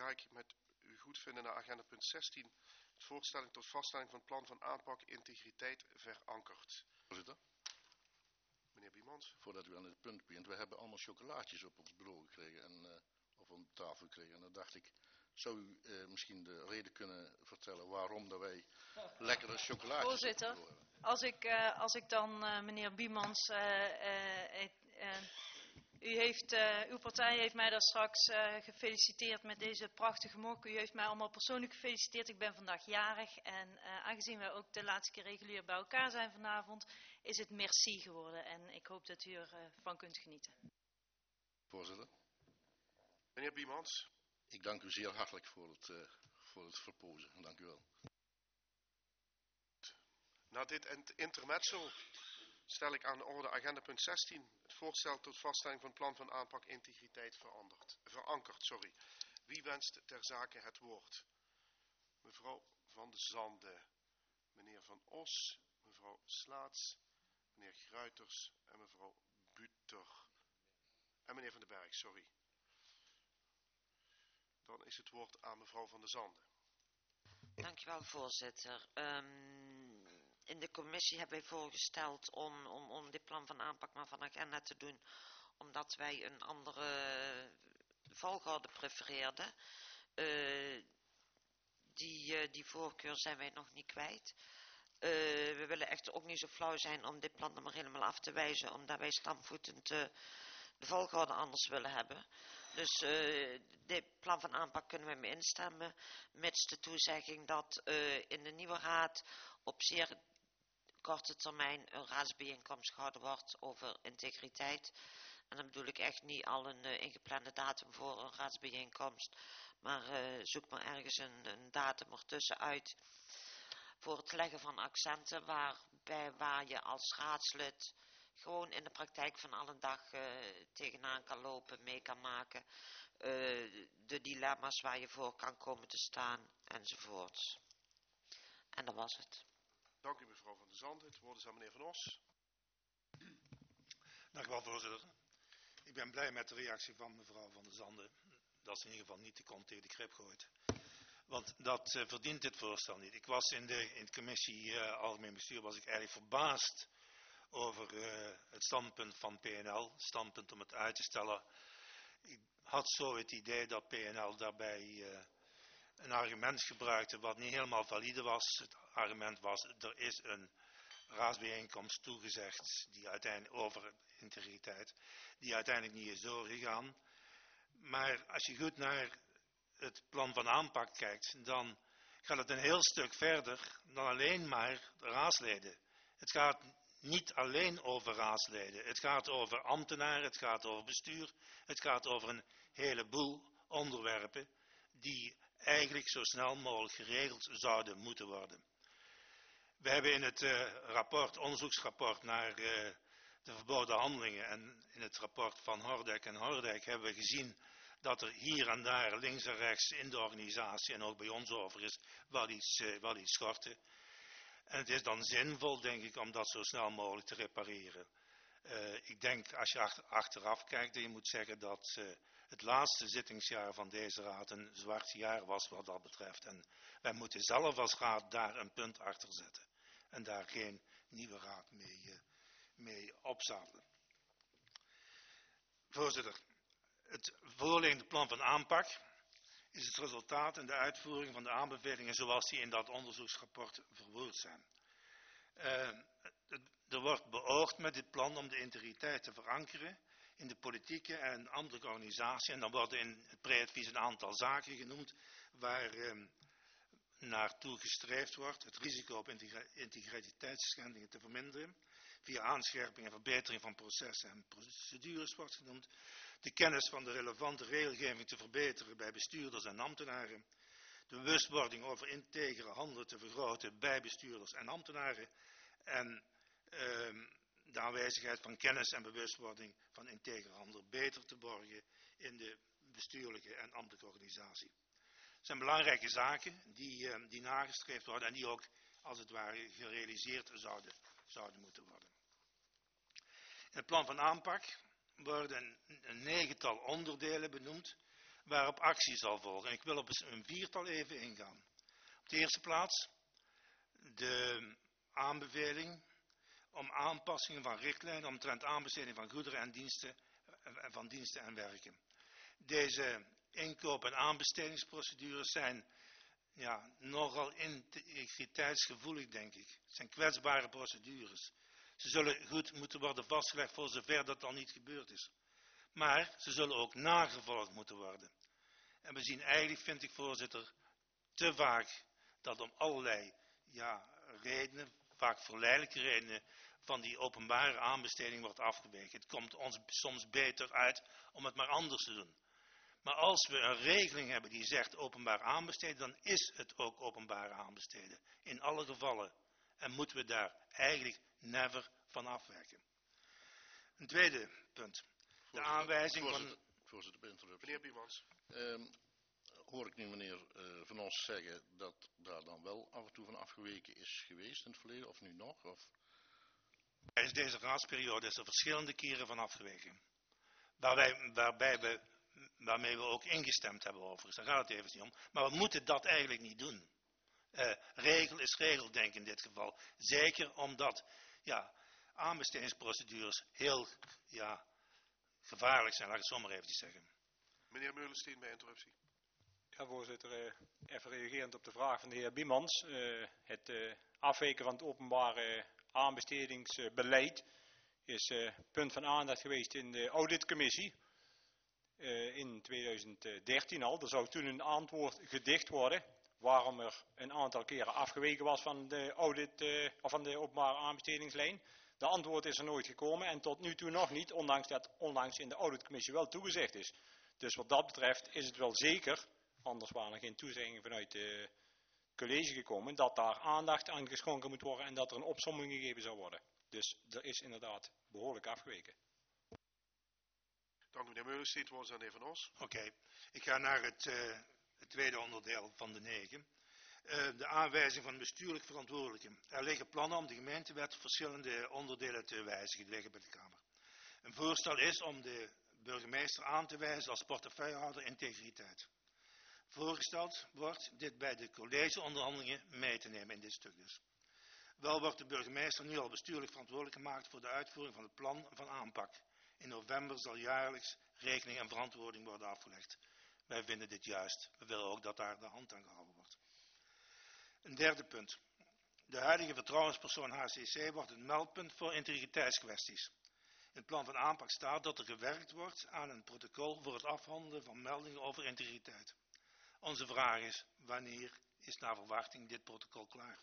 ga ik met u goedvinden naar agenda punt 16. Het voorstelling tot vaststelling van het plan van aanpak integriteit verankerd. Voorzitter, Meneer Biemans. voordat u aan dit punt begint, we hebben allemaal chocolaatjes op ons bureau gekregen en of op tafel gekregen. En dan dacht ik, zou u misschien de reden kunnen vertellen waarom dat wij lekkere chocolaatjes Voorzitter, op ons bureau hebben? als ik dan meneer Biemans, uw partij heeft mij daar straks gefeliciteerd met deze prachtige mok. U heeft mij allemaal persoonlijk gefeliciteerd. Ik ben vandaag jarig en aangezien wij ook de laatste keer regulier bij elkaar zijn vanavond, is het merci geworden. En ik hoop dat u ervan kunt genieten. Voorzitter, Meneer Biemans. ik dank u zeer hartelijk voor het verpozen. Dank u wel. Na dit intermezzo stel ik aan de orde agenda punt 16. Het voorstel tot vaststelling van het plan van aanpak integriteit verankerd. Wie wenst ter zake het woord? Mevrouw Van de Zande, meneer Van Os, mevrouw Slaats, meneer Gruiters en mevrouw Buter. En meneer Van den Berg, sorry. Dan is het woord aan mevrouw Van de Zande. Dankjewel, voorzitter. In de commissie hebben wij voorgesteld om dit plan van aanpak maar van agenda te doen, omdat wij een andere volgorde prefereerden. Die voorkeur zijn wij nog niet kwijt. We willen echter ook niet zo flauw zijn om dit plan er maar helemaal af te wijzen, omdat wij stampvoetend de volgorde anders willen hebben. Dus dit plan van aanpak kunnen we mee instemmen, mits de toezegging dat in de nieuwe raad op zeer korte termijn een raadsbijeenkomst gehouden wordt over integriteit. En dan bedoel ik echt niet al een ingeplande datum voor een raadsbijeenkomst, maar zoek maar ergens een datum ertussen uit voor het leggen van accenten waar je als raadslid gewoon in de praktijk van alle dag tegenaan kan lopen, mee kan maken, de dilemma's waar je voor kan komen te staan enzovoorts. En dat was het. Dank u mevrouw Van der Zande. Het woord is aan meneer Van Os. Dank u wel, voorzitter. Ik ben blij met de reactie van mevrouw Van der Zande. Dat ze in ieder geval niet de kont tegen de krip gooit. Want dat verdient dit voorstel niet. Ik was in de commissie Algemeen Bestuur was ik eigenlijk verbaasd over het standpunt van PNL. Het standpunt om het uit te stellen. Ik had zo het idee dat PNL daarbij een argument gebruikte wat niet helemaal valide was. Het argument was, er is een raadsbijeenkomst toegezegd die uiteindelijk over integriteit, die uiteindelijk niet is doorgegaan. Maar als je goed naar het plan van aanpak kijkt, dan gaat het een heel stuk verder dan alleen maar de raadsleden. Het gaat niet alleen over raadsleden. Het gaat over ambtenaren, het gaat over bestuur, het gaat over een heleboel onderwerpen die eigenlijk zo snel mogelijk geregeld zouden moeten worden. We hebben in het onderzoeksrapport naar de verboden handelingen en in het rapport van Hordijk en Hordijk hebben we gezien dat er hier en daar links en rechts in de organisatie en ook bij ons over is wel iets schorten. En het is dan zinvol, denk ik, om dat zo snel mogelijk te repareren. Ik denk, als je achteraf kijkt, dat je moet zeggen dat het laatste zittingsjaar van deze raad een zwart jaar was wat dat betreft. En wij moeten zelf als raad daar een punt achter zetten. En daar geen nieuwe raad mee opzadelen. Voorzitter, het voorliggende plan van aanpak is het resultaat en de uitvoering van de aanbevelingen zoals die in dat onderzoeksrapport verwoord zijn. Er wordt beoogd met dit plan om de integriteit te verankeren in de politieke en ambtelijke organisatie. En dan worden in het pre-advies een aantal zaken genoemd waar naartoe gestreefd wordt het risico op integriteitsschendingen te verminderen. Via aanscherping en verbetering van processen en procedures wordt genoemd. De kennis van de relevante regelgeving te verbeteren bij bestuurders en ambtenaren. De bewustwording over integere handelen te vergroten bij bestuurders en ambtenaren. En de aanwezigheid van kennis en bewustwording van integere handelen beter te borgen in de bestuurlijke en ambtelijke organisatie. Het zijn belangrijke zaken die nagestreefd worden en die ook als het ware gerealiseerd zouden moeten worden. In het plan van aanpak worden een negental onderdelen benoemd waarop actie zal volgen. En ik wil op een viertal even ingaan. Op de eerste plaats de aanbeveling om aanpassingen van richtlijnen omtrent aanbesteding van goederen en diensten en werken. Deze inkoop- en aanbestedingsprocedures zijn nogal integriteitsgevoelig, denk ik. Het zijn kwetsbare procedures. Ze zullen goed moeten worden vastgelegd voor zover dat al niet gebeurd is. Maar ze zullen ook nagevolgd moeten worden. En we zien eigenlijk, vind ik, voorzitter, te vaak dat om allerlei redenen, vaak verleidelijke redenen, van die openbare aanbesteding wordt afgeweken. Het komt ons soms beter uit om het maar anders te doen. Maar als we een regeling hebben die zegt openbaar aanbesteden, dan is het ook openbaar aanbesteden. In alle gevallen. En moeten we daar eigenlijk never van afwijken. Een tweede punt. De aanwijzing van... Voorzitter, bij interruptie. Meneer Biemans. Hoor ik nu meneer Van Os zeggen dat daar dan wel af en toe van afgeweken is geweest in het verleden, of nu nog? Of? Tijdens deze raadsperiode is er verschillende keren van afgeweken. Waarmee we ook ingestemd hebben overigens. Daar gaat het even niet om. Maar we moeten dat eigenlijk niet doen. Regel is regel, denk ik in dit geval. Zeker omdat aanbestedingsprocedures heel gevaarlijk zijn, laat ik het zo maar even zeggen. Meneer Meulensteen bij interruptie. Ja, voorzitter, even reagerend op de vraag van de heer Biemans. Het afwijken van het openbare aanbestedingsbeleid is punt van aandacht geweest in de auditcommissie. In 2013 al. Er zou toen een antwoord gedicht worden waarom er een aantal keren afgeweken was van de audit of van de openbare aanbestedingslijn. De antwoord is er nooit gekomen en tot nu toe nog niet, ondanks dat onlangs in de auditcommissie wel toegezegd is. Dus wat dat betreft is het wel zeker, anders waren er geen toezeggingen vanuit het college gekomen, dat daar aandacht aan geschonken moet worden en dat er een opsomming gegeven zou worden. Dus er is inderdaad behoorlijk afgeweken. Dank meneer Meulensteen, het woord is aan de heer Van Os. Oké, ik ga naar het tweede onderdeel van de 9. De aanwijzing van bestuurlijk verantwoordelijken. Er liggen plannen om de gemeentewet verschillende onderdelen te wijzigen, die liggen bij de Kamer. Een voorstel is om de burgemeester aan te wijzen als portefeuillehouder integriteit. Voorgesteld wordt dit bij de collegeonderhandelingen mee te nemen in dit stuk dus. Wel wordt de burgemeester nu al bestuurlijk verantwoordelijk gemaakt voor de uitvoering van het plan van aanpak. In november zal jaarlijks rekening en verantwoording worden afgelegd. Wij vinden dit juist. We willen ook dat daar de hand aan gehouden wordt. Een derde punt. De huidige vertrouwenspersoon HCC wordt een meldpunt voor integriteitskwesties. In het plan van aanpak staat dat er gewerkt wordt aan een protocol voor het afhandelen van meldingen over integriteit. Onze vraag is, wanneer is naar verwachting dit protocol klaar?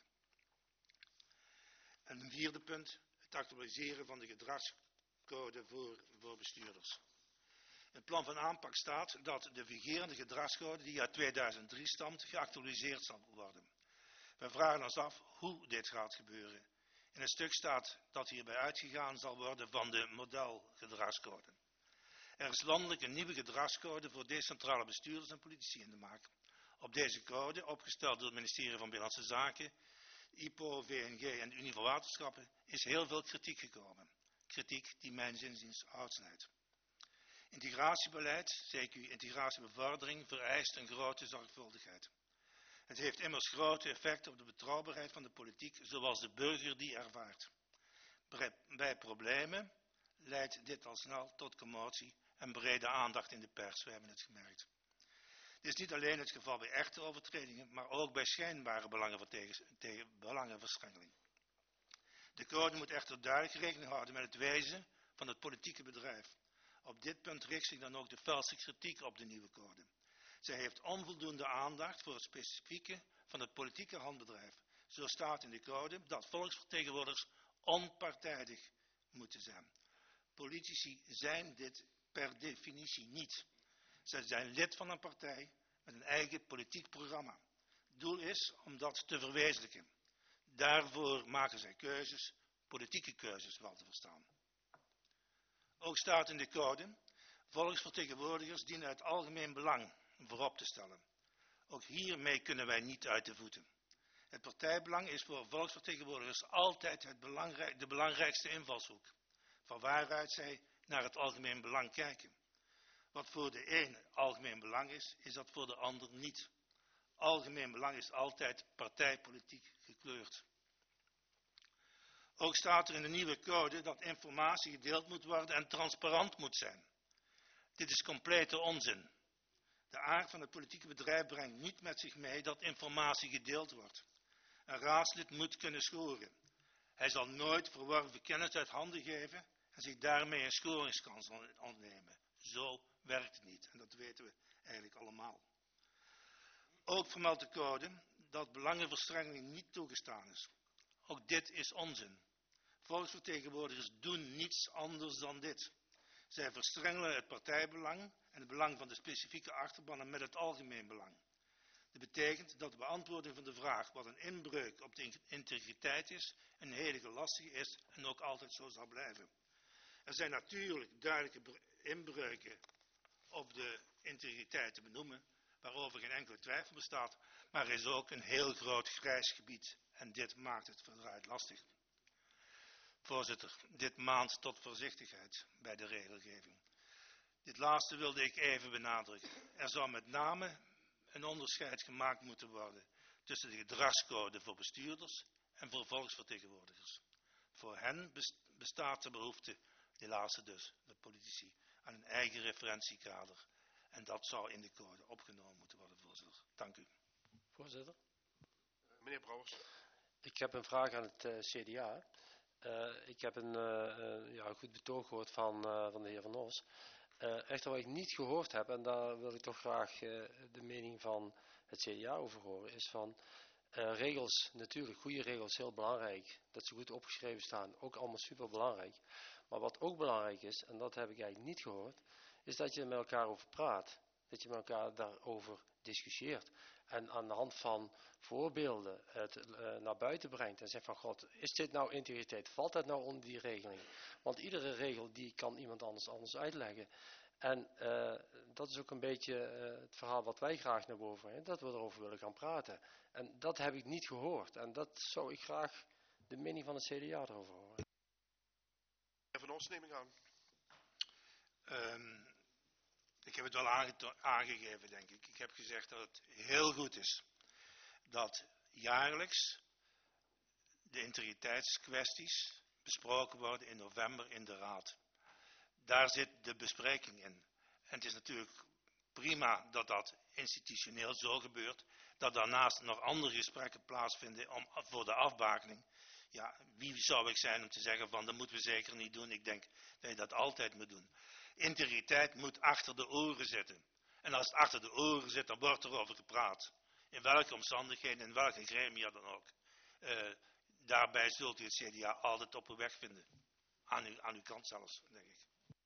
En een vierde punt, het actualiseren van de gedragscode voor bestuurders. In het plan van aanpak staat dat de vigerende gedragscode, die uit 2003 stamt, geactualiseerd zal worden. Wij vragen ons af hoe dit gaat gebeuren. In het stuk staat dat hierbij uitgegaan zal worden van de modelgedragscode. Er is landelijk een nieuwe gedragscode voor decentrale bestuurders en politici in de maak. Op deze code, opgesteld door het ministerie van Binnenlandse Zaken, IPO, VNG en de Unie voor Waterschappen, is heel veel kritiek gekomen. Kritiek die mijn zinziens uitsnijdt. Integratiebeleid, CQ integratiebevordering, vereist een grote zorgvuldigheid. Het heeft immers grote effect op de betrouwbaarheid van de politiek, zoals de burger die ervaart. Bij problemen leidt dit al snel tot commotie en brede aandacht in de pers, we hebben het gemerkt. Dit is niet alleen het geval bij echte overtredingen, maar ook bij schijnbare belangenverstrengeling. De code moet echter duidelijk rekening houden met het wezen van het politieke bedrijf. Op dit punt richt zich dan ook de felste kritiek op de nieuwe code. Zij heeft onvoldoende aandacht voor het specifieke van het politieke handbedrijf. Zo staat in de code dat volksvertegenwoordigers onpartijdig moeten zijn. Politici zijn dit per definitie niet. Zij zijn lid van een partij met een eigen politiek programma. Het doel is om dat te verwezenlijken. Daarvoor maken zij keuzes, politieke keuzes wel te verstaan. Ook staat in de code, volksvertegenwoordigers dienen het algemeen belang voorop te stellen. Ook hiermee kunnen wij niet uit de voeten. Het partijbelang is voor volksvertegenwoordigers altijd de belangrijkste invalshoek, van waaruit zij naar het algemeen belang kijken. Wat voor de een algemeen belang is, is dat voor de ander niet. Algemeen belang is altijd partijpolitiek gekleurd. Ook staat er in de nieuwe code dat informatie gedeeld moet worden en transparant moet zijn. Dit is complete onzin. De aard van het politieke bedrijf brengt niet met zich mee dat informatie gedeeld wordt. Een raadslid moet kunnen scoren. Hij zal nooit verworven kennis uit handen geven en zich daarmee een scoringskans ontnemen. Zo werkt het niet en dat weten we eigenlijk allemaal. Ook vermeldt de code dat belangenverstrengeling niet toegestaan is. Ook dit is onzin. Volksvertegenwoordigers doen niets anders dan dit. Zij verstrengelen het partijbelang en het belang van de specifieke achterbannen met het algemeen belang. Dit betekent dat de beantwoording van de vraag wat een inbreuk op de integriteit is, een hele lastige is en ook altijd zo zal blijven. Er zijn natuurlijk duidelijke inbreuken op de integriteit te benoemen, waarover geen enkele twijfel bestaat, maar er is ook een heel groot grijs gebied en dit maakt het verdraaid lastig. Voorzitter, dit maant tot voorzichtigheid bij de regelgeving. Dit laatste wilde ik even benadrukken. Er zou met name een onderscheid gemaakt moeten worden tussen de gedragscode voor bestuurders en voor volksvertegenwoordigers. Voor hen bestaat de behoefte, die laatste dus, de politici, aan een eigen referentiekader. En dat zou in de code opgenomen moeten worden, voorzitter. Dank u. Voorzitter. Meneer Brouwers. Ik heb een vraag aan het CDA. Ik heb een goed betoog gehoord van de heer Van Os. Echter wat ik niet gehoord heb, en daar wil ik toch graag de mening van het CDA over horen, is van regels, natuurlijk, goede regels, heel belangrijk. Dat ze goed opgeschreven staan, ook allemaal super belangrijk. Maar wat ook belangrijk is, en dat heb ik eigenlijk niet gehoord, is dat je er met elkaar over praat. Dat je met elkaar daarover discussieert. En aan de hand van voorbeelden het naar buiten brengt en zegt van God, is dit nou integriteit? Valt dat nou onder die regeling? Want iedere regel die kan iemand anders uitleggen. En dat is ook een beetje het verhaal wat wij graag naar boven brengen, dat we erover willen gaan praten. En dat heb ik niet gehoord. En dat zou ik graag de mening van het CDA erover horen. Van Os neem ik aan. Ik heb het wel aangegeven, denk ik. Ik heb gezegd dat het heel goed is dat jaarlijks de integriteitskwesties besproken worden in november in de Raad. Daar zit de bespreking in. En het is natuurlijk prima dat dat institutioneel zo gebeurt, dat daarnaast nog andere gesprekken plaatsvinden voor de afbakening. Ja, wie zou ik zijn om te zeggen van dat moeten we zeker niet doen. Ik denk dat je dat altijd moet doen. Integriteit moet achter de oren zitten. En als het achter de oren zit, dan wordt er over gepraat. In welke omstandigheden, in welke gremia dan ook. Daarbij zult u het CDA altijd op uw weg vinden. Aan uw kant zelfs, denk ik.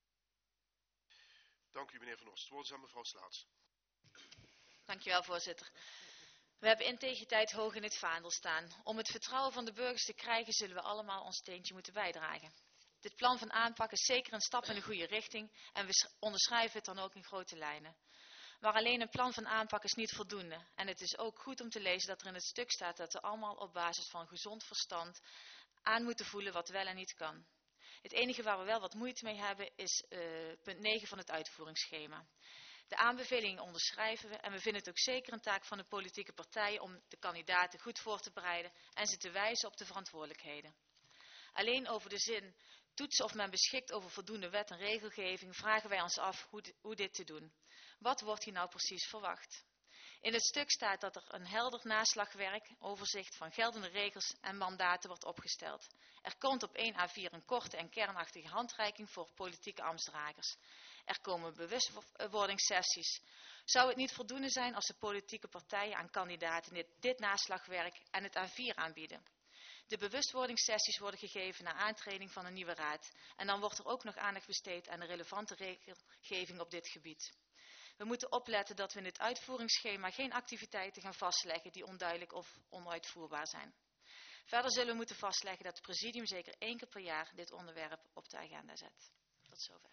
Dank u, meneer Van Os. Het woord is aan mevrouw Slaats. Dank u wel, voorzitter. We hebben integriteit hoog in het vaandel staan. Om het vertrouwen van de burgers te krijgen, zullen we allemaal ons steentje moeten bijdragen. Dit plan van aanpak is zeker een stap in de goede richting en we onderschrijven het dan ook in grote lijnen. Maar alleen een plan van aanpak is niet voldoende. En het is ook goed om te lezen dat er in het stuk staat dat we allemaal op basis van gezond verstand aan moeten voelen wat wel en niet kan. Het enige waar we wel wat moeite mee hebben is punt 9 van het uitvoeringsschema. De aanbevelingen onderschrijven we en we vinden het ook zeker een taak van de politieke partijen om de kandidaten goed voor te bereiden en ze te wijzen op de verantwoordelijkheden. Alleen over de zin toetsen of men beschikt over voldoende wet en regelgeving vragen wij ons af hoe dit te doen. Wat wordt hier nou precies verwacht? In het stuk staat dat er een helder naslagwerk, overzicht van geldende regels en mandaten wordt opgesteld. Er komt op 1 A4 een korte en kernachtige handreiking voor politieke ambtsdragers. Er komen bewustwordingssessies. Zou het niet voldoende zijn als de politieke partijen aan kandidaten dit naslagwerk en het A4 aanbieden? De bewustwordingssessies worden gegeven na aantreding van een nieuwe raad. En dan wordt er ook nog aandacht besteed aan de relevante regelgeving op dit gebied. We moeten opletten dat we in het uitvoeringsschema geen activiteiten gaan vastleggen die onduidelijk of onuitvoerbaar zijn. Verder zullen we moeten vastleggen dat het presidium zeker 1 keer per jaar dit onderwerp op de agenda zet. Tot zover.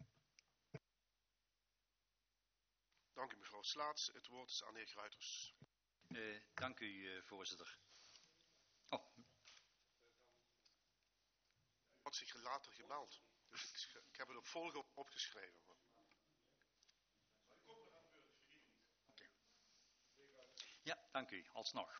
Dank u, mevrouw Slaats. Het woord is aan de heer Gruiters. Dank u, voorzitter. Had zich later gemeld. Dus ik heb het op volgorde opgeschreven. Dank u, alsnog.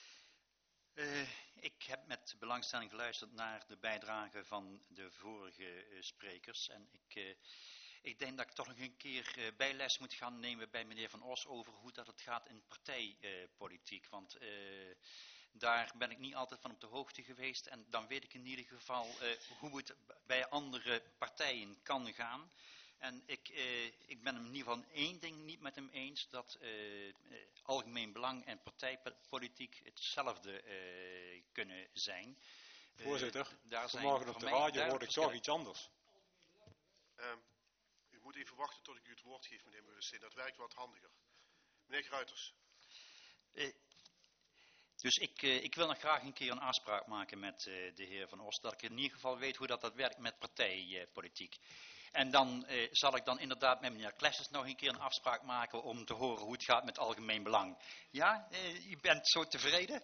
Ik heb met belangstelling geluisterd naar de bijdrage van de vorige sprekers. En ik denk dat ik toch nog een keer bijles moet gaan nemen bij meneer Van Os over hoe dat het gaat in partijpolitiek. Want daar ben ik niet altijd van op de hoogte geweest. En dan weet ik in ieder geval hoe het bij andere partijen kan gaan. En ik ben in ieder geval één ding niet met hem eens, dat algemeen belang en partijpolitiek hetzelfde kunnen zijn. Voorzitter, daar zijn vanmorgen op de radio hoorde ik toch iets anders. U moet even wachten tot ik u het woord geef, meneer Meulensteen. Dat werkt wat handiger. Meneer Gruiters. Dus ik wil nog graag een keer een afspraak maken met de heer Van Os, dat ik in ieder geval weet hoe dat werkt met partijpolitiek. En dan zal ik dan inderdaad met meneer Klessens nog een keer een afspraak maken om te horen hoe het gaat met algemeen belang. Ja, u bent zo tevreden?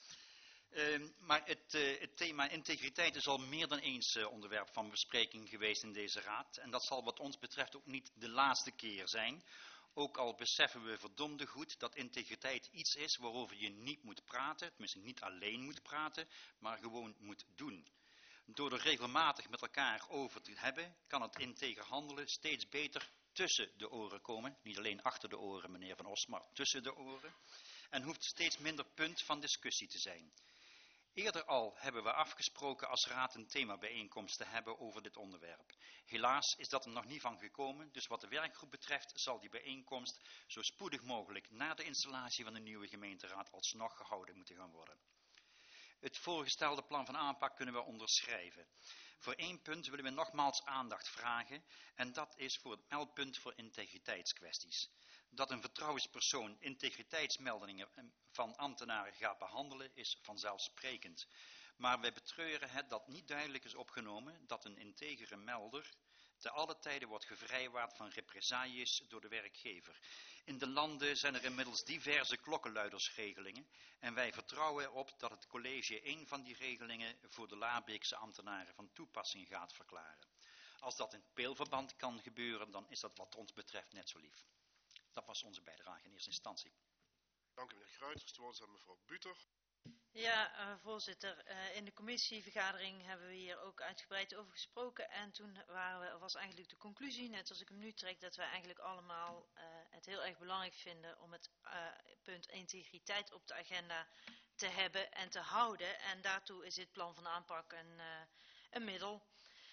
Maar het thema integriteit is al meer dan eens onderwerp van bespreking geweest in deze raad. En dat zal wat ons betreft ook niet de laatste keer zijn. Ook al beseffen we verdomde goed dat integriteit iets is waarover je niet moet praten. Tenminste niet alleen moet praten, maar gewoon moet doen. Door er regelmatig met elkaar over te hebben, kan het integer handelen steeds beter tussen de oren komen. Niet alleen achter de oren, meneer Van Os, maar tussen de oren. En hoeft steeds minder punt van discussie te zijn. Eerder al hebben we afgesproken als raad een themabijeenkomst te hebben over dit onderwerp. Helaas is dat er nog niet van gekomen, dus wat de werkgroep betreft zal die bijeenkomst zo spoedig mogelijk na de installatie van de nieuwe gemeenteraad alsnog gehouden moeten gaan worden. Het voorgestelde plan van aanpak kunnen we onderschrijven. Voor één punt willen we nogmaals aandacht vragen en dat is voor het meldpunt voor integriteitskwesties. Dat een vertrouwenspersoon integriteitsmeldingen van ambtenaren gaat behandelen is vanzelfsprekend. Maar wij betreuren het dat niet duidelijk is opgenomen dat een integere melder te alle tijden wordt gevrijwaard van represailles door de werkgever. In de landen zijn er inmiddels diverse klokkenluidersregelingen en wij vertrouwen erop dat het college een van die regelingen voor de Laarbeekse ambtenaren van toepassing gaat verklaren. Als dat in peelverband kan gebeuren, dan is dat wat ons betreft net zo lief. Dat was onze bijdrage in eerste instantie. Dank u, meneer Gruiters. De woord is aan mevrouw Buter. Ja, voorzitter. In de commissievergadering hebben we hier ook uitgebreid over gesproken. En toen was eigenlijk de conclusie, net als ik hem nu trek, dat wij eigenlijk allemaal het heel erg belangrijk vinden om het punt integriteit op de agenda te hebben en te houden. En daartoe is dit plan van aanpak een middel.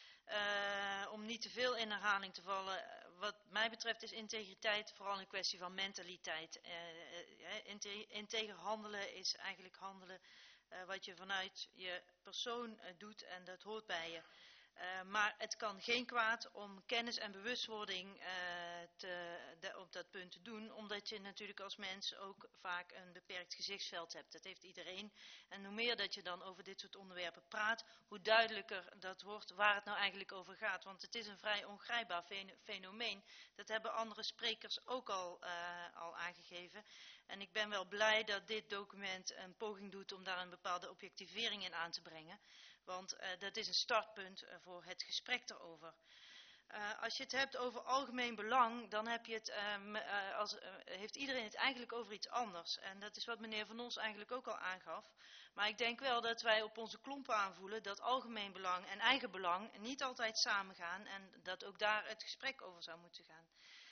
Om niet te veel in herhaling te vallen, wat mij betreft is integriteit vooral een kwestie van mentaliteit. Integer handelen is eigenlijk handelen wat je vanuit je persoon doet en dat hoort bij je. Maar het kan geen kwaad om kennis en bewustwording op dat punt te doen, omdat je natuurlijk als mens ook vaak een beperkt gezichtsveld hebt. Dat heeft iedereen. En hoe meer dat je dan over dit soort onderwerpen praat, hoe duidelijker dat wordt waar het nou eigenlijk over gaat. Want het is een vrij ongrijpbaar fenomeen. Dat hebben andere sprekers ook al aangegeven. En ik ben wel blij dat dit document een poging doet om daar een bepaalde objectivering in aan te brengen. Want dat is een startpunt voor het gesprek erover. Als je het hebt over algemeen belang, dan heb je heeft iedereen het eigenlijk over iets anders. En dat is wat meneer Van Os eigenlijk ook al aangaf. Maar ik denk wel dat wij op onze klompen aanvoelen dat algemeen belang en eigen belang niet altijd samengaan. En dat ook daar het gesprek over zou moeten gaan.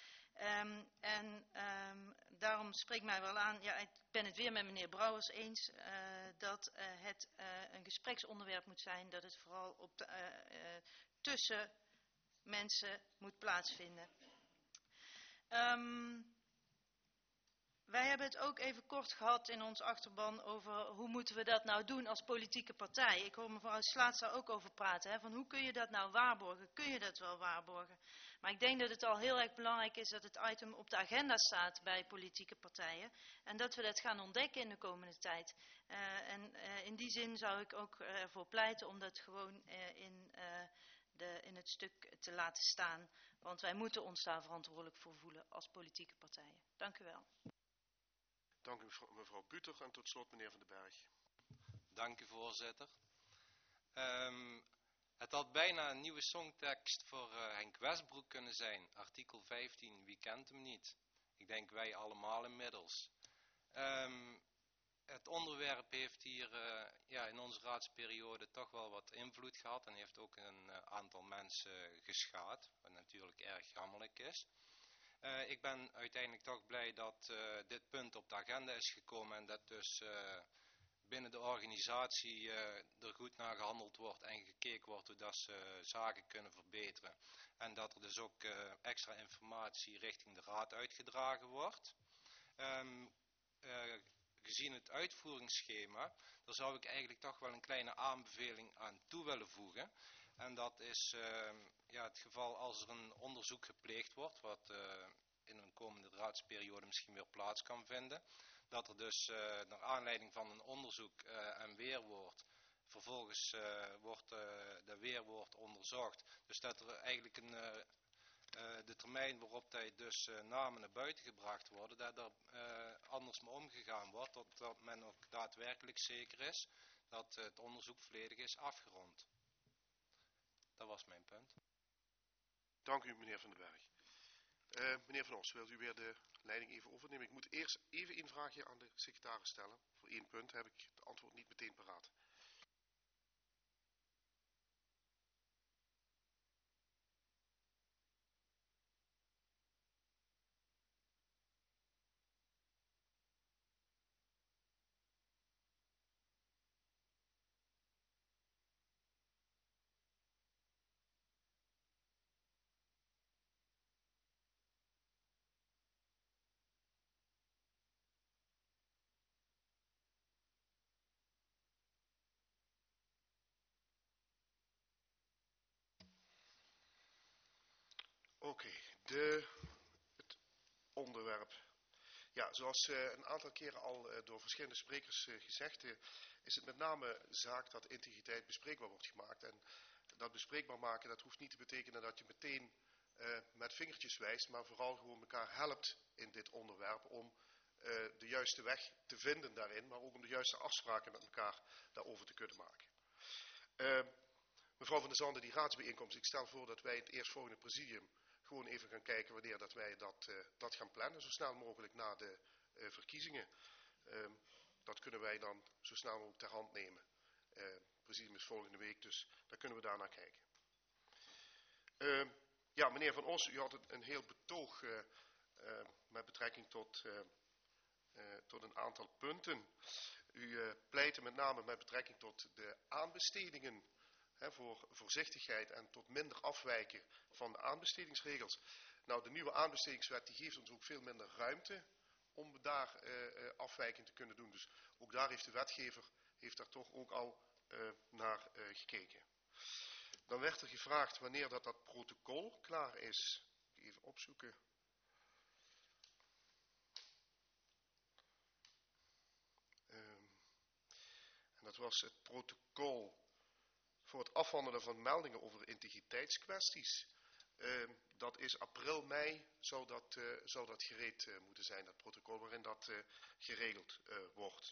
Daarom spreekt mij wel aan, ja, ik ben het weer met meneer Brouwers eens, dat het een gespreksonderwerp moet zijn, dat het vooral tussen mensen moet plaatsvinden. Wij hebben het ook even kort gehad in ons achterban over hoe moeten we dat nou doen als politieke partij. Ik hoor mevrouw Slaats daar ook over praten, hè, van hoe kun je dat nou waarborgen? Kun je dat wel waarborgen? Maar ik denk dat het al heel erg belangrijk is dat het item op de agenda staat bij politieke partijen. En dat we dat gaan ontdekken in de komende tijd. In die zin zou ik ook ervoor pleiten om dat gewoon in het stuk te laten staan. Want wij moeten ons daar verantwoordelijk voor voelen als politieke partijen. Dank u wel. Dank u mevrouw Buter en tot slot meneer Van den Berg. Dank u voorzitter. Het had bijna een nieuwe songtekst voor Henk Westbroek kunnen zijn. Artikel 15, wie kent hem niet? Ik denk wij allemaal inmiddels. Het onderwerp heeft hier in onze raadsperiode toch wel wat invloed gehad en heeft ook een aantal mensen geschaad, wat natuurlijk erg jammerlijk is. Ik ben uiteindelijk toch blij dat dit punt op de agenda is gekomen en dat dus binnen de organisatie er goed naar gehandeld wordt en gekeken wordt hoe dat ze zaken kunnen verbeteren. En dat er dus ook extra informatie richting de raad uitgedragen wordt. Gezien het uitvoeringsschema, daar zou ik eigenlijk toch wel een kleine aanbeveling aan toe willen voegen. En dat is het geval als er een onderzoek gepleegd wordt, wat in een komende raadsperiode misschien weer plaats kan vinden. Dat er dus naar aanleiding van een onderzoek en weerwoord, vervolgens wordt de weerwoord onderzocht. Dus dat er eigenlijk de termijn waarop dus namen naar buiten gebracht worden, dat er anders mee omgegaan wordt, totdat men ook daadwerkelijk zeker is dat het onderzoek volledig is afgerond. Dat was mijn punt. Dank u, meneer Van den Berg. Meneer Van Os, wilt u weer de leiding even overnemen? Ik moet eerst even een vraagje aan de secretaris stellen. Voor 1 punt heb ik het antwoord niet meteen paraat. Oké, het onderwerp. Ja, zoals een aantal keren al door verschillende sprekers gezegd, is het met name zaak dat integriteit bespreekbaar wordt gemaakt. En dat bespreekbaar maken, dat hoeft niet te betekenen dat je meteen met vingertjes wijst, maar vooral gewoon elkaar helpt in dit onderwerp om de juiste weg te vinden daarin, maar ook om de juiste afspraken met elkaar daarover te kunnen maken. Mevrouw van der Zanden, die raadsbijeenkomst, ik stel voor dat wij het eerstvolgende presidium gewoon even gaan kijken wanneer dat wij dat gaan plannen, zo snel mogelijk na de verkiezingen. Dat kunnen wij dan zo snel mogelijk ter hand nemen. Presidium is volgende week, dus daar kunnen we daarnaar kijken. Ja, meneer Van Os, u had een heel betoog met betrekking tot een aantal punten. U pleitte met name met betrekking tot de aanbestedingen, voor voorzichtigheid en tot minder afwijken van de aanbestedingsregels. Nou, de nieuwe aanbestedingswet die geeft ons ook veel minder ruimte om daar afwijking te kunnen doen. Dus ook daar heeft de wetgever daar toch ook al naar gekeken. Dan werd er gevraagd wanneer dat protocol klaar is. Even opzoeken. En dat was het protocol voor het afhandelen van meldingen over integriteitskwesties. Dat is april, mei, zou dat gereed moeten zijn, dat protocol waarin dat geregeld wordt.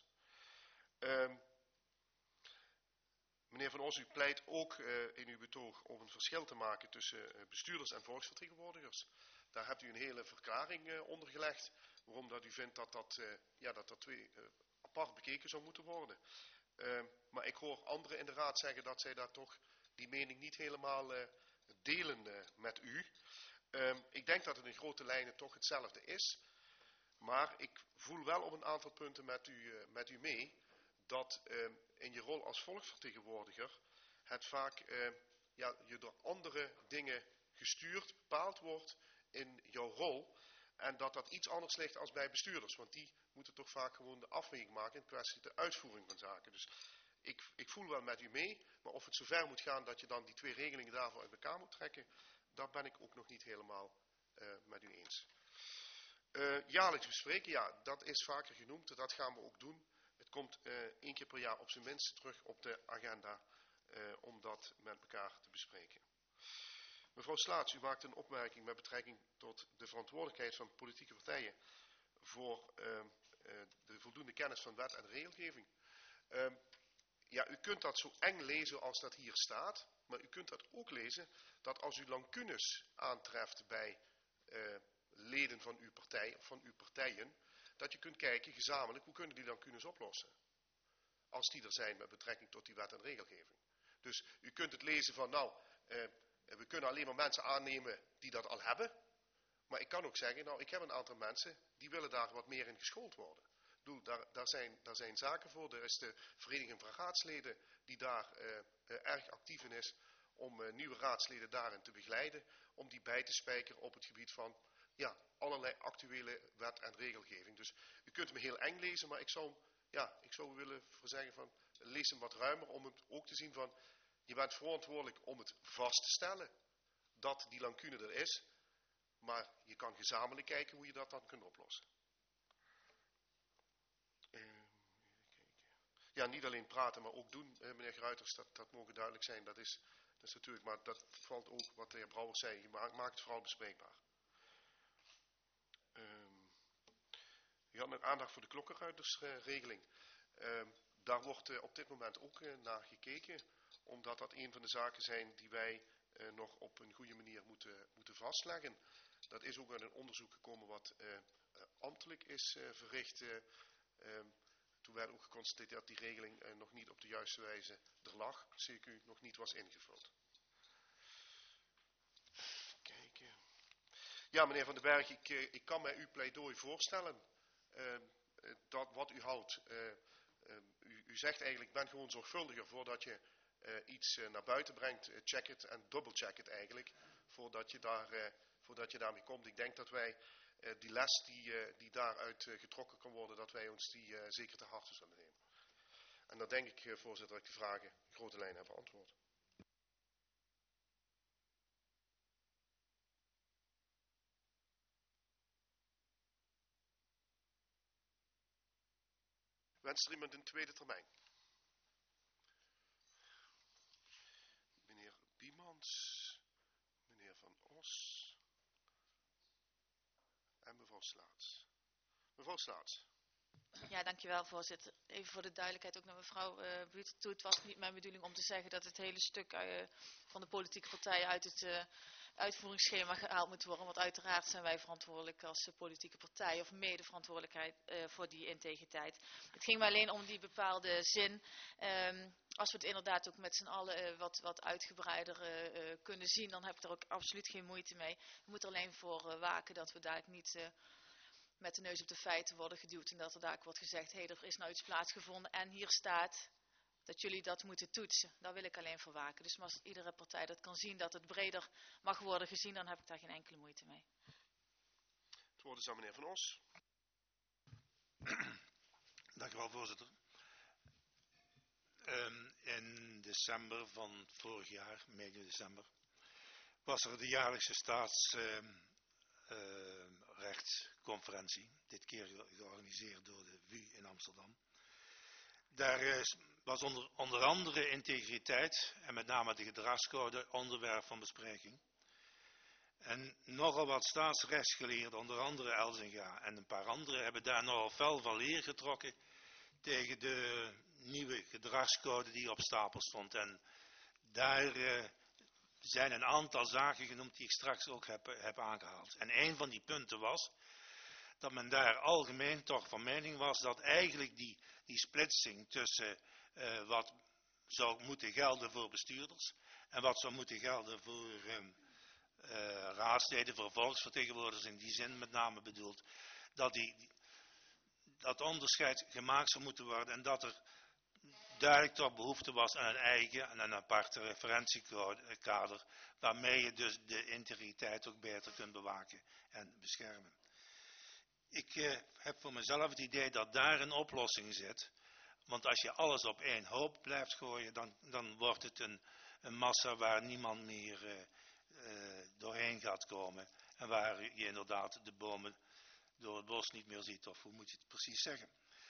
Meneer Van Os, u pleit ook in uw betoog om een verschil te maken tussen bestuurders en volksvertegenwoordigers. Daar hebt u een hele verklaring onder gelegd, waarom dat u vindt dat twee apart bekeken zou moeten worden. Maar ik hoor anderen in de raad zeggen dat zij daar toch die mening niet helemaal delen met u. Ik denk dat het in grote lijnen toch hetzelfde is. Maar ik voel wel op een aantal punten met u mee dat in je rol als volksvertegenwoordiger het vaak je door andere dingen gestuurd, bepaald wordt in jouw rol. En dat iets anders ligt als bij bestuurders. Want die moeten toch vaak gewoon de afweging maken in kwestie de uitvoering van zaken. Dus ik voel wel met u mee. Maar of het zover moet gaan dat je dan die twee regelingen daarvoor uit elkaar moet trekken. Daar ben ik ook nog niet helemaal met u eens. Jaarlijks bespreken, ja, dat is vaker genoemd. Dat gaan we ook doen. Het komt 1 keer per jaar op zijn minst terug op de agenda. Om dat met elkaar te bespreken. Mevrouw Slaats, u maakt een opmerking met betrekking tot de verantwoordelijkheid van politieke partijen voor de voldoende kennis van wet en regelgeving. Ja, u kunt dat zo eng lezen als dat hier staat, maar u kunt dat ook lezen dat als u lancunes aantreft bij leden van uw partij of van uw partijen, dat je kunt kijken gezamenlijk hoe kunnen die lacunes oplossen. Als die er zijn met betrekking tot die wet en regelgeving. Dus u kunt het lezen van we kunnen alleen maar mensen aannemen die dat al hebben. Maar ik kan ook zeggen, ik heb een aantal mensen die willen daar wat meer in geschoold worden. Daar zijn zaken voor. Er is de Vereniging van Raadsleden die daar erg actief in is om nieuwe raadsleden daarin te begeleiden. Om die bij te spijkeren op het gebied van allerlei actuele wet en regelgeving. Dus u kunt hem heel eng lezen, maar ik zou willen zeggen van lees hem wat ruimer om het ook te zien van je bent verantwoordelijk om het vast te stellen dat die lacune er is. Maar je kan gezamenlijk kijken hoe je dat dan kunt oplossen. Ja, niet alleen praten, maar ook doen, meneer Gruiters, dat mogen duidelijk zijn. Dat is natuurlijk, maar dat valt ook wat de heer Brouwer zei. Je maakt het vooral bespreekbaar. U had nog aandacht voor de klokkenruitersregeling. Daar wordt op dit moment ook naar gekeken, omdat dat een van de zaken zijn die wij nog op een goede manier moeten vastleggen. Dat is ook uit een onderzoek gekomen wat ambtelijk is verricht. Toen werd ook geconstateerd dat die regeling nog niet op de juiste wijze er lag. CQ nog niet was ingevuld. Kijken. Ja, meneer Van den Berg, ik kan mij uw pleidooi voorstellen. Dat wat u houdt. U zegt eigenlijk, ben gewoon zorgvuldiger voordat je iets naar buiten brengt. Check het en dubbelcheck het eigenlijk. Voordat je daarmee komt. Ik denk dat wij die les die daaruit getrokken kan worden, dat wij ons die zeker te harte zullen nemen. En dan denk ik, voorzitter, dat ik de vragen in grote lijnen heb beantwoord. Wenst er iemand een tweede termijn? Meneer Biemans, meneer Van Os en mevrouw Slaats. Mevrouw Slaats. Ja, dankjewel voorzitter. Even voor de duidelijkheid ook naar mevrouw Buurt toe. Het was niet mijn bedoeling om te zeggen dat het hele stuk van de politieke partijen uit het uitvoeringsschema gehaald moet worden. Want uiteraard zijn wij verantwoordelijk als politieke partij of mede verantwoordelijkheid voor die integriteit. Het ging mij alleen om die bepaalde zin. Als we het inderdaad ook met z'n allen wat uitgebreider kunnen zien, dan heb ik er ook absoluut geen moeite mee. We moeten er alleen voor waken dat we daar niet met de neus op de feiten worden geduwd en dat er daar wordt gezegd, er is nou iets plaatsgevonden en hier staat dat jullie dat moeten toetsen. Daar wil ik alleen voor waken. Dus als iedere partij dat kan zien, dat het breder mag worden gezien, dan heb ik daar geen enkele moeite mee. Het woord is aan meneer Van Os. Dank u wel, voorzitter. In december van vorig jaar, medio december, was er de jaarlijkse staatsrechtsconferentie. Dit keer georganiseerd door de VU in Amsterdam. Daar was onder andere integriteit en met name de gedragscode onderwerp van bespreking. En nogal wat staatsrechtsgeleerden, onder andere Elzinga en een paar anderen, hebben daar nogal fel van leer getrokken tegen de nieuwe gedragscode die op stapel stond. En daar zijn een aantal zaken genoemd die ik straks ook heb aangehaald. En een van die punten was dat men daar algemeen toch van mening was dat eigenlijk die splitsing tussen wat zou moeten gelden voor bestuurders en wat zou moeten gelden voor raadsleden, voor volksvertegenwoordigers in die zin met name bedoeld, dat onderscheid gemaakt zou moeten worden en dat er duidelijk toch behoefte was aan een eigen en een aparte referentiekader waarmee je dus de integriteit ook beter kunt bewaken en beschermen. Ik heb voor mezelf het idee dat daar een oplossing zit. Want als je alles op één hoop blijft gooien, dan wordt het een massa waar niemand meer doorheen gaat komen. En waar je inderdaad de bomen door het bos niet meer ziet. Of hoe moet je het precies zeggen?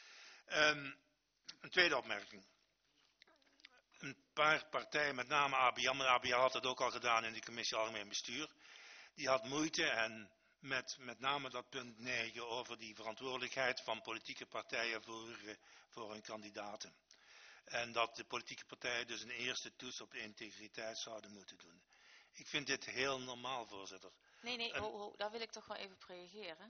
Een tweede opmerking. Een paar partijen, met name ABN, maar ABN had het ook al gedaan in de commissie Algemeen Bestuur. Die had moeite en met name dat punt 9 over die verantwoordelijkheid van politieke partijen voor hun kandidaten. En dat de politieke partijen dus een eerste toets op de integriteit zouden moeten doen. Ik vind dit heel normaal, voorzitter. Nee, daar wil ik toch wel even op reageren.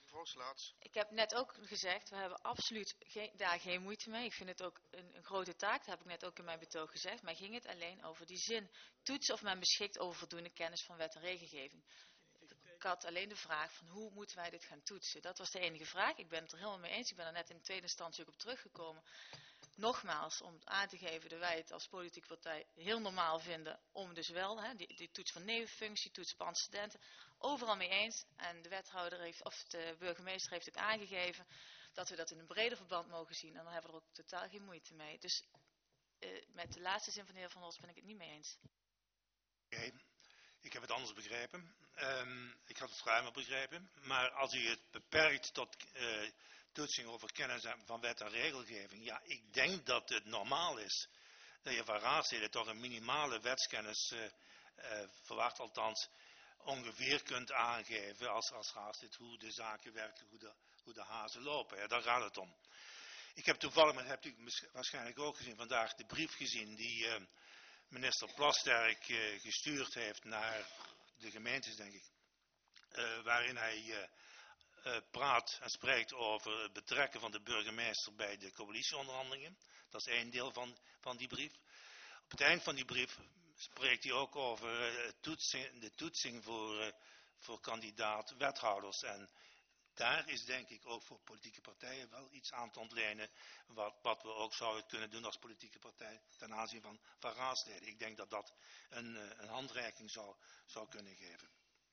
Mevrouw Slaats. Ik heb net ook gezegd, we hebben absoluut daar geen moeite mee. Ik vind het ook een grote taak, dat heb ik net ook in mijn betoog gezegd. Maar ging het alleen over die zin. Toetsen of men beschikt over voldoende kennis van wet en regelgeving. Ik had alleen de vraag van hoe moeten wij dit gaan toetsen. Dat was de enige vraag. Ik ben het er helemaal mee eens. Ik ben er net in de tweede instantie ook op teruggekomen. Nogmaals, om aan te geven dat wij het als politieke partij heel normaal vinden om dus wel, die toets van nevenfunctie, toets op antecedenten, overal mee eens. En de wethouder heeft, of de burgemeester heeft ook aangegeven dat we dat in een breder verband mogen zien. En dan hebben we er ook totaal geen moeite mee. Dus met de laatste zin van de heer Van Os ben ik het niet mee eens. Oké, ik heb het anders begrepen. Ik had het ruimer begrepen. Maar als u het beperkt tot toetsing over kennis van wet en regelgeving. Ja, ik denk dat het normaal is dat je van raadsleden toch een minimale wetskennis verwacht. Althans, ongeveer kunt aangeven als raadslid hoe de zaken werken, hoe de hazen lopen. Ja, daar gaat het om. Ik heb toevallig, maar dat hebt u waarschijnlijk ook gezien, vandaag de brief gezien die minister Plasterk gestuurd heeft naar de gemeentes, denk ik. Waarin hij praat en spreekt over het betrekken van de burgemeester bij de coalitieonderhandelingen. Dat is één deel van die brief. Op het eind van die brief spreekt hij ook over de toetsing voor kandidaat wethouders. En daar is denk ik ook voor politieke partijen wel iets aan te ontlenen wat we ook zouden kunnen doen als politieke partij ten aanzien van raadsleden. Ik denk dat dat een handreiking zou kunnen geven.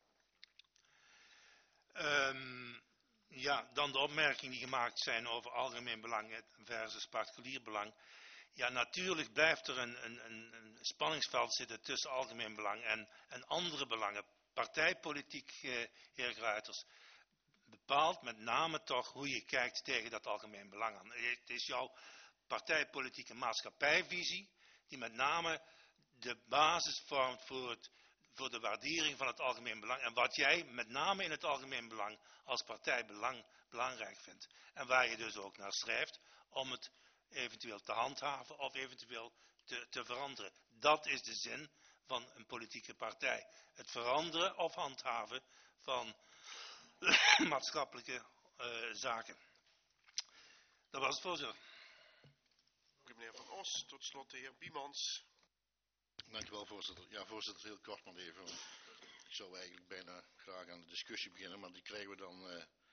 Ja, dan de opmerkingen die gemaakt zijn over algemeen belang versus particulier belang. Ja, natuurlijk blijft er een spanningsveld zitten tussen algemeen belang en andere belangen. Partijpolitiek, heer Gruiters, bepaalt met name toch hoe je kijkt tegen dat algemeen belang aan. Het is jouw partijpolitieke maatschappijvisie die met name de basis vormt voor de waardering van het algemeen belang. En wat jij met name in het algemeen belang als partij belangrijk vindt. En waar je dus ook naar schrijft om het eventueel te handhaven of eventueel te veranderen. Dat is de zin van een politieke partij. Het veranderen of handhaven van maatschappelijke zaken. Dat was het, voorzitter. Meneer Van Os, tot slot de heer Biemans. Dank u wel, voorzitter. Ja, voorzitter, heel kort maar even. Ik zou eigenlijk bijna graag aan de discussie beginnen, maar die krijgen we dan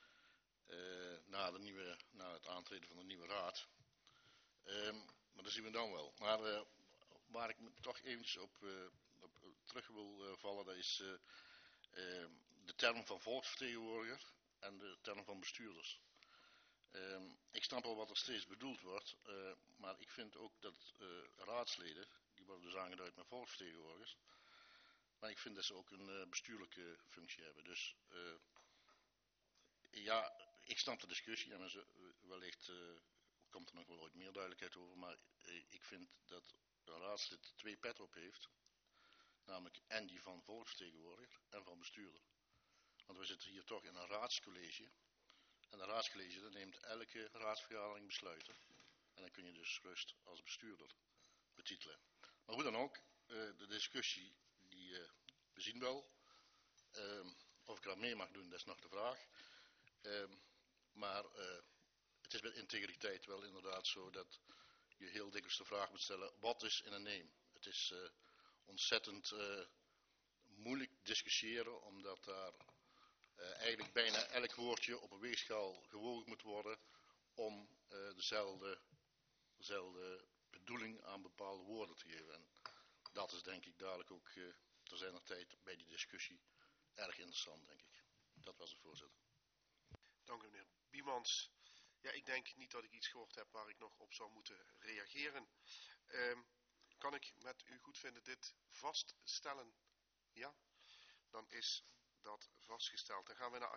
na het aantreden van de nieuwe raad. Maar dat zien we dan wel. Maar waar ik me toch eventjes op terug wil vallen, dat is de term van volksvertegenwoordiger en de term van bestuurders. Ik snap al wat er steeds bedoeld wordt, maar ik vind ook dat raadsleden, die worden dus aangeduid met volksvertegenwoordigers, maar ik vind dat ze ook een bestuurlijke functie hebben. Dus ja, ik snap de discussie en wellicht komt er nog wel ooit meer duidelijkheid over, maar ik vind dat een raadslid twee petten op heeft, namelijk en die van volksvertegenwoordiger en van bestuurder. Want we zitten hier toch in een raadscollege. En een raadscollege dat neemt elke raadsvergadering besluiten. En dan kun je dus rust als bestuurder betitelen. Maar hoe dan ook, de discussie, we zien wel. Of ik er aan mee mag doen, dat is nog de vraag. Maar het is met integriteit wel inderdaad zo dat je heel dikwijls de vraag moet stellen, wat is in een neem? Het is ontzettend moeilijk discussiëren, omdat daar eigenlijk bijna elk woordje op een weegschaal gewogen moet worden om dezelfde bedoeling aan bepaalde woorden te geven. En dat is denk ik dadelijk ook ter zijner tijd bij die discussie erg interessant, denk ik. Dat was het, voorzitter. Dank u, meneer Biemans. Ja, ik denk niet dat ik iets gehoord heb waar ik nog op zou moeten reageren. Kan ik met u goedvinden dit vaststellen? Ja? Dan is dat vastgesteld. Dan gaan we naar